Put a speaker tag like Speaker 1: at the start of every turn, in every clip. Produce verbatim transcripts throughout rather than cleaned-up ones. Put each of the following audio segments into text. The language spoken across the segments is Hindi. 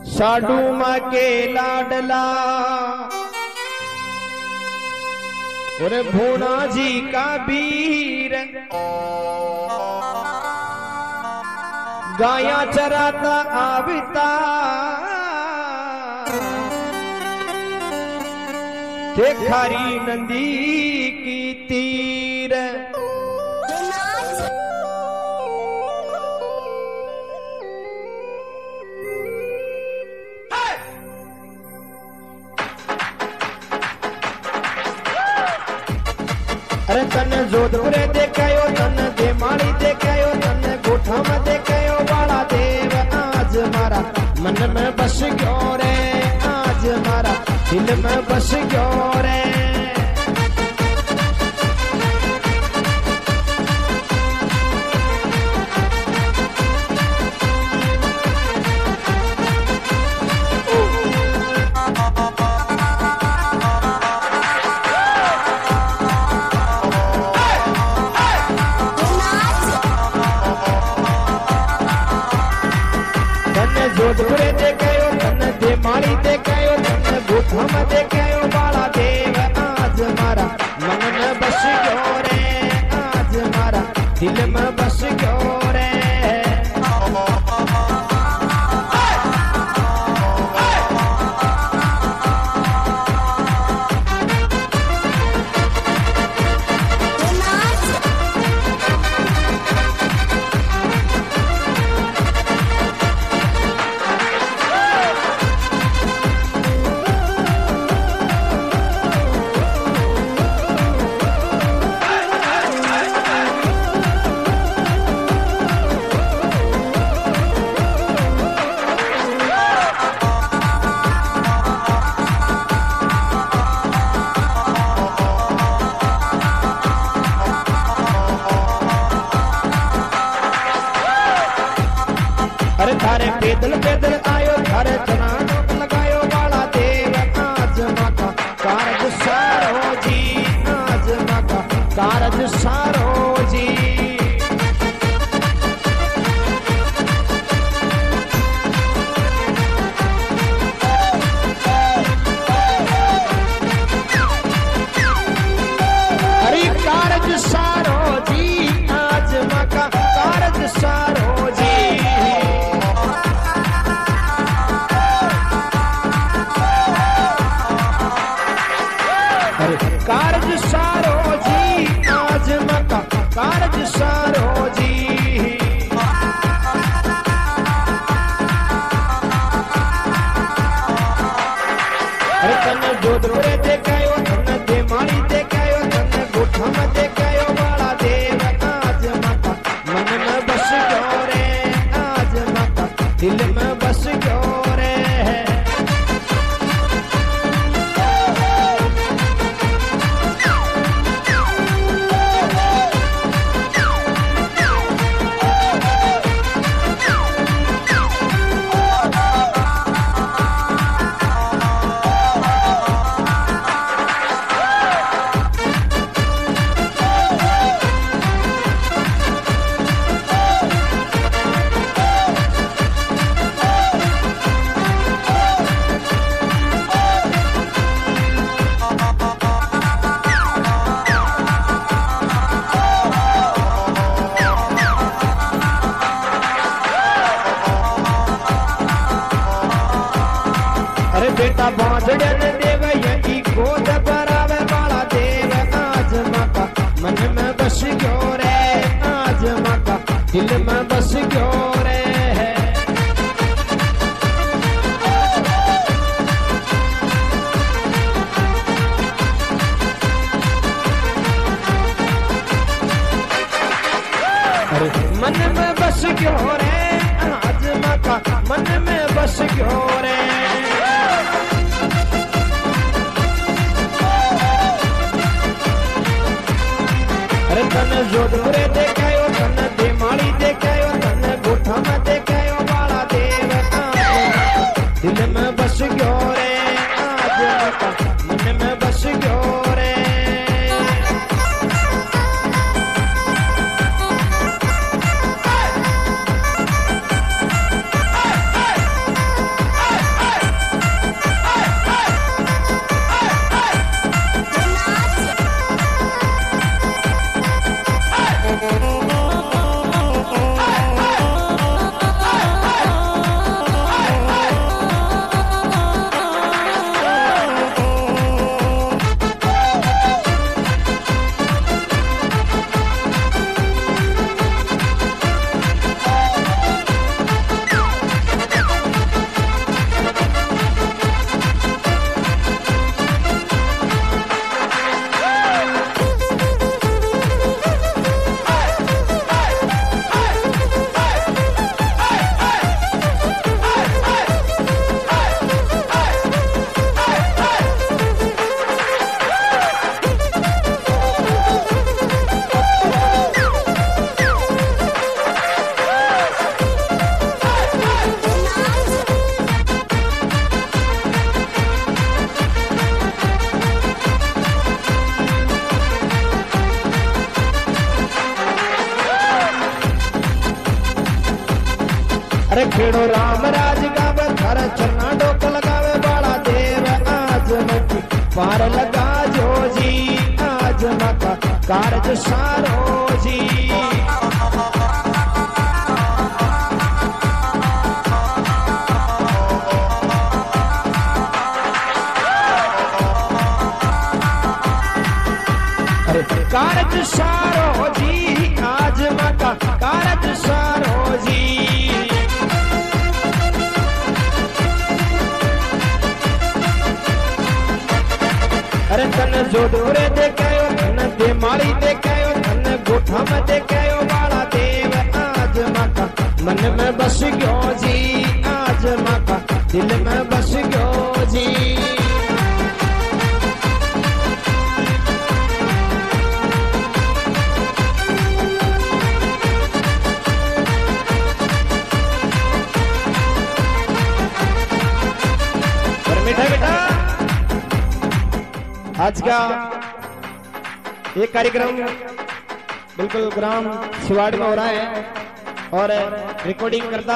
Speaker 1: साडू माँ के लाडला और भूना जी का वीर गाया चराता आवता थे खारी नंदी की तीर। अरे तन जोधपुर देखायो तन देमाली देखायो तन गोठा में देखायो वाला देव आज मारा मन में बस गयो रे आज मारा दिल में बस गयो रे। जोधपुर देखायो तन देमाली देखायो तन गोठा में देखायो वाला देव आज मारा मन में बस गयो रे आज मारा दिल में बस गयो रे। अरे थारे पैदल पैदल आयो थारे चनान लगायो वाला देव आज माका कारज सारो जी आज माका कारज सारो जी। अरे कारज सारो जी आज माका कारज सारो जी। कारज सारो जी आज मका कारज सारो जी। अरे तन जोधपुर देखायो तन देमाली देखायो तन गोठा में देखायो वाला देव आज मका मन में बस गयो रे आज मका दिल में बस गयो रे। अरे बेटा बांधड़न देव यही गोद बरावे वाला देव आज माका मन में बस गयो रे आज माका दिल में बस गयो रे। अरे मन में बस गयो रे आज माका मन में बस गयो रे। अरे तन जोधपुर देखायो तन देमाली देखायो तन गोठा में अरे खेड़ो राम राज गावे थारा चन्ना डोक लगावे बाड़ा देव आज मत पार लगा जो जी आज माता कारज सारो जी कारज सारो जी आज माता कारज सारो जी अरे तन जोधपुरे देखायो तन देमाली देखायो तन गोठा में देखायो बाला देव आज माता मन में बस गयो जी आज माता दिल में बस गयो जी बेटा बेटा आज का ये कार्यक्रम बिल्कुल ग्राम सिवाड़ में हो रहा है और रिकॉर्डिंग करता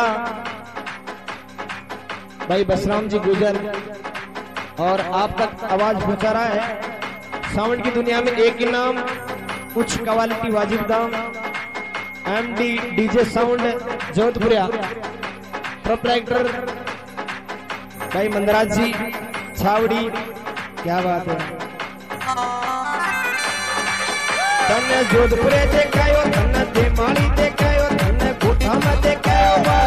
Speaker 1: भाई बसराम जी गुजर और आप तक आवाज पहुंचा रहा है। साउंड की दुनिया में एक ही नाम उच्च क्वालिटी वाजिब दाम MD DJ sound Jodhpuriya proprietor भाई मंदराज जी छावड़ी क्या बात है। तन जोधपुरे देखायो तन देमाली देखायो तन गोठा में देखायो